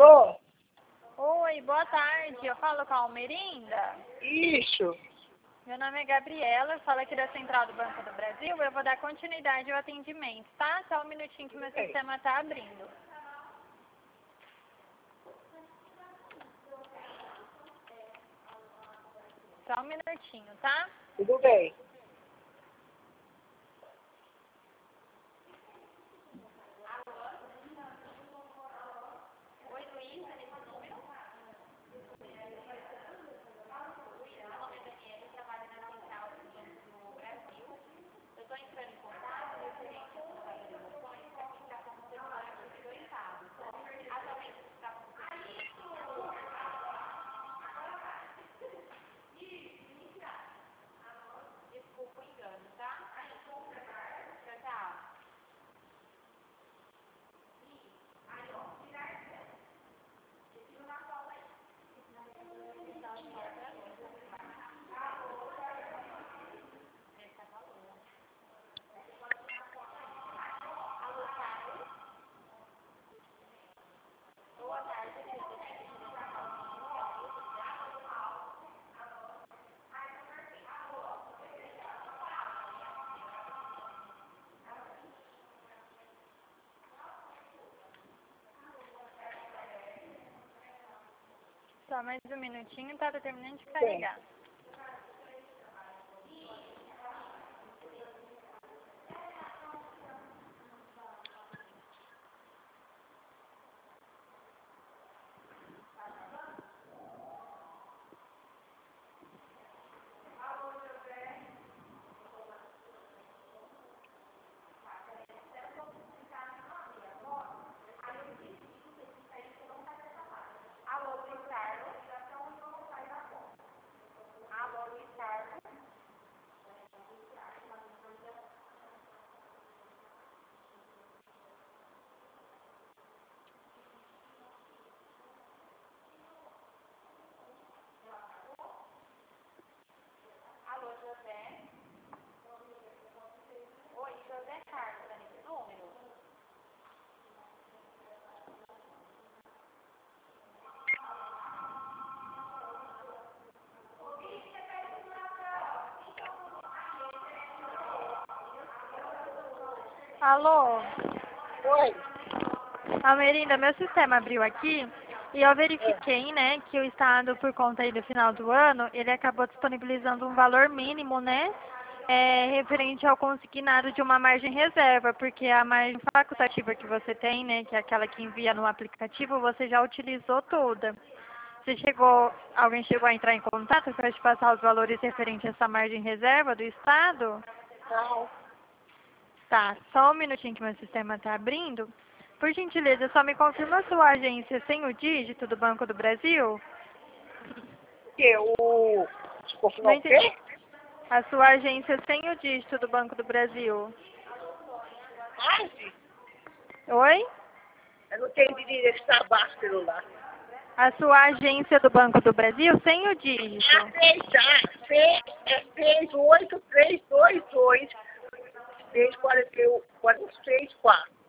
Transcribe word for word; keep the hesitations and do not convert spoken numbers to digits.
Alô? Oi, boa tarde. Eu falo com a Almerinda. Isso. Meu nome é Gabriela, eu falo aqui da Central do Banco do Brasil. Eu vou dar continuidade ao atendimento, tá? Só um minutinho que meu Ok. sistema tá abrindo. Só um minutinho, tá? Tudo bem. Só mais um minutinho, tá? Tô terminando de carregar. Alô? Oi. Almerinda, meu sistema abriu aqui e eu verifiquei, né, que o Estado, por conta aí do final do ano, ele acabou disponibilizando um valor mínimo, né, é, referente ao consignado de uma margem reserva, porque a margem facultativa que você tem, né, que é aquela que envia no aplicativo, você já utilizou toda. Você chegou, alguém chegou a entrar em contato para te passar os valores referentes a essa margem reserva do Estado? Não. Tá, só um minutinho que meu sistema está abrindo. Por gentileza, só me confirma a sua agência sem o dígito do Banco do Brasil? Que o... Você confirmou Não o quê? entendi. A sua agência sem o dígito do Banco do Brasil. Quase. Oi? Eu não tenho direito de estar abaixo pelo lá. A sua agência do Banco do Brasil sem o dígito. A seis, tá? seis, é seis, oito, três, dois, dois, seis, quarenta e um, quarenta e seis, quatro.